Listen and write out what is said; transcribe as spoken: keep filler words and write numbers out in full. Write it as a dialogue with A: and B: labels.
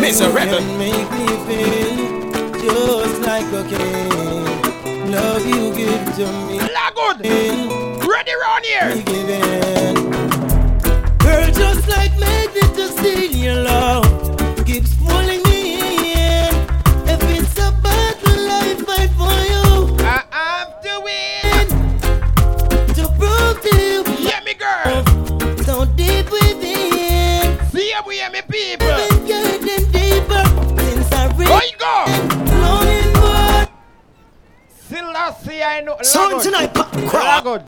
A: Mister Rebel.
B: Make me feel just like a king. Love you give to me.
C: La good. Ready round here.
B: Girl, just like magnet to steal your love. Keeps pulling me in. If it's a battle, I fight for you.
C: I have to win.
B: To prove to you.
C: Yeah, me girl.
B: So deep within.
C: See how we hear me people.
B: Been getting deeper since I read.
C: Where you go?
B: Longing for.
C: Still I see I know.
A: Son tonight,
C: La good.